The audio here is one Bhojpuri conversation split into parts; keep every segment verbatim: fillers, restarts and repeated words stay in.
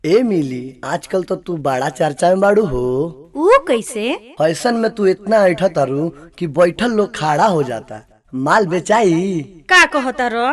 ए मिली, आजकल तो तू बड़ा चर्चा में बाड़ू हो। वो कैसे? फैशन में तू इतना ऐठा तारू कि बैठल लोग खड़ा हो जाता। माल बेचाई का कहता रो?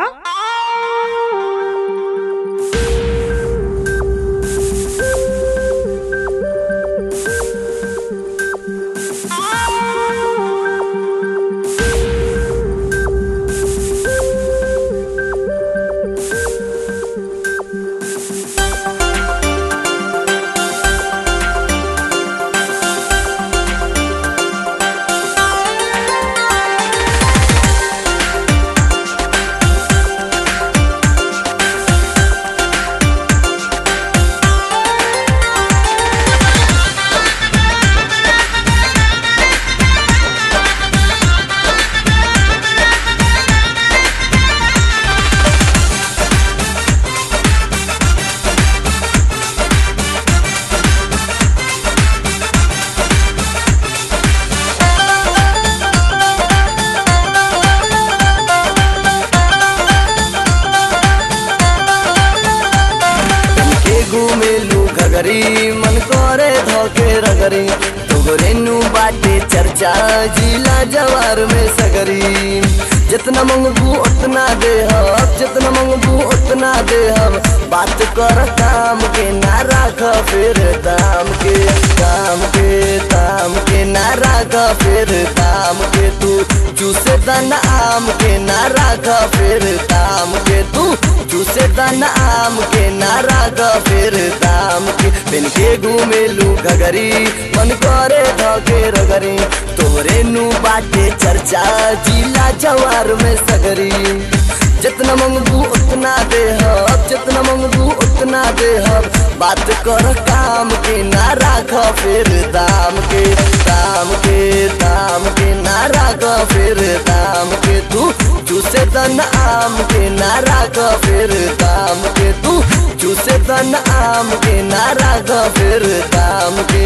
मन करे धोके रगरी तोरेनु बाटे चर्चा जिला जवार में सगरी। जितना मंगबू उतना दे हम, जितना मंगबू उतना दे हम। बात कर काम के ना राख फिर दाम के, दाम के दाम के ना राख फिर दाम के। तू चूसे दाना आम के ना राख फिर दाम के। तू चूसे दाना आम के ना राख फिर दाम के। बिन के घूमेलू घगरी मन करे धोके रगरी तोरे नु बाटे चर्चा जिला जवार में सगरी। जितना मंगबू उतना दे हम, जितना मंगबू उतना दे हम। बात कर काम के ना राख फिर दाम के, दाम के दाम के ना राख फिर दाम के। तू चूसे दन आम के ना राख फिर दाम के। तू चूसे दन आम के ना राख फिर दाम के।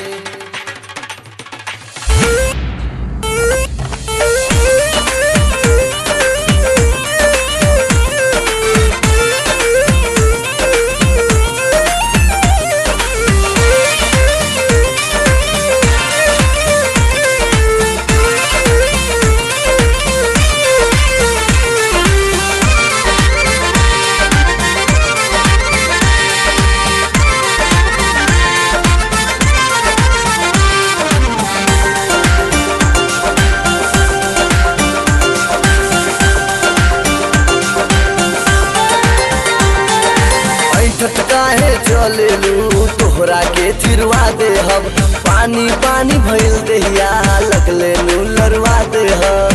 काहे चलेलू तोहरा के चिरवा दे हम। पानी पानी भइल देहिया लगले नू लरवा दे हम।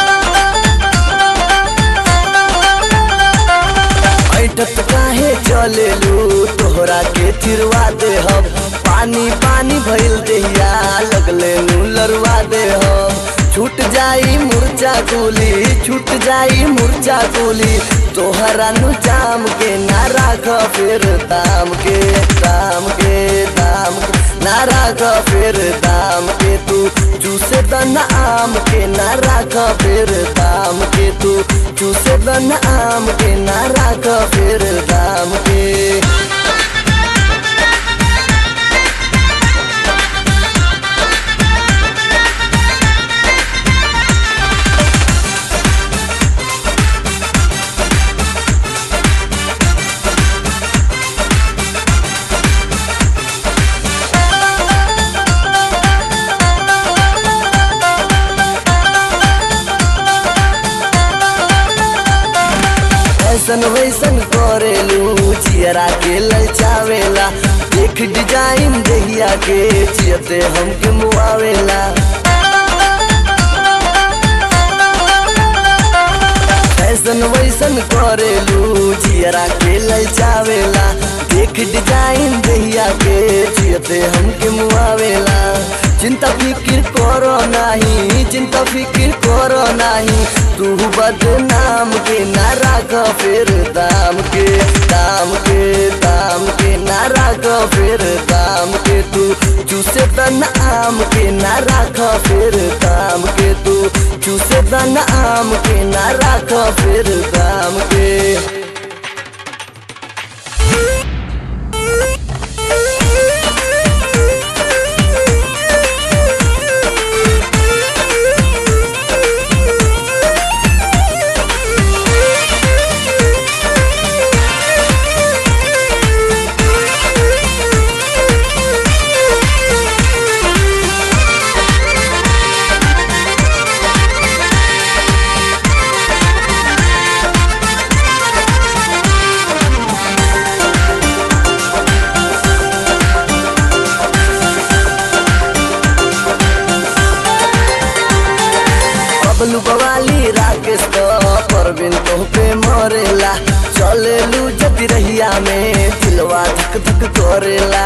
ऐठत काहे चलेलू तोहरा के चिरवा दे हम। पानी पानी भइल देहिया लगले नू लरवा दे हम। छूट जाई मुरचा कुली, छूट जाई मुरचा कुली। तोहरा नु जाम के ना राख फिर दाम के, दाम के दाम के ना राख फिर दाम के। तू चूसे दन आम के ना राख फिर दाम के। तू चूसे दन आम के ना राख फिर दाम के। ऐसन वैसन करेलू चियरा के ललचावेला। देख डिजाइन दहिया के चियते हमके मुआवेला। ऐसन वैसन करेलू चियरा के ललचावेला। देख डिजाइन दहिया के चियते हमके मुआवेला। चिंता फिक्र करो नहीं, चिंता फिक्र करो नहीं। तू बदनाम के ना राख फिर दाम के, दाम के दाम के ना राख फिर दाम के। तू चूसे दन आम के ना राख फिर दाम के। तू चूसे दन आम के ना राख फिर दाम के। परबिन तो पे मरेला चलेलू जदी रहिया में दिलवा धक धक करेला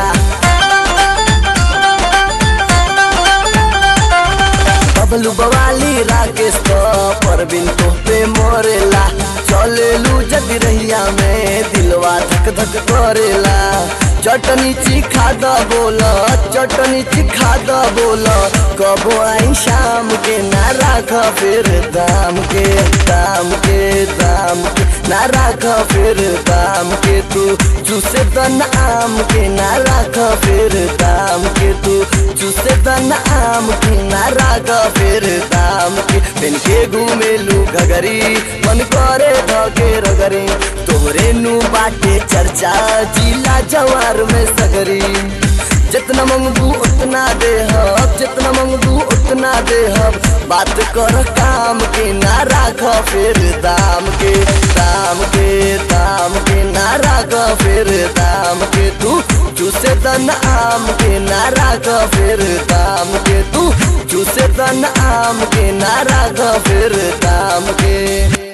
बबलू बवाली राकेश तो परबिन तो पे मरेला चलेलू जदी रहिया में दिलवा धक धक करेला चटनी चिखा द बोला चटनी चिखा द बोला कबो आई शाम के ना राख फिर दाम के दाम के दाम के ना राख फिर दाम के तू चूसे दन आम के ना राख फिर दाम के तू चूसे दन आम के ना राख फिर दाम के बिन के घूमेलू घगरी मन करे धके रगरी तोहरे नु बाटे चर्चा जिला जवार में सगरी जितना मंगू उतना दे हब जितना मंगू उतना दे हब बात कर काम के ना राख फिर दाम के दाम के दाम के ना राख फिर दाम के तू चूसे दन आम के ना राख फिर दाम के तू चूसे दन आम के ना राख फिर दाम के।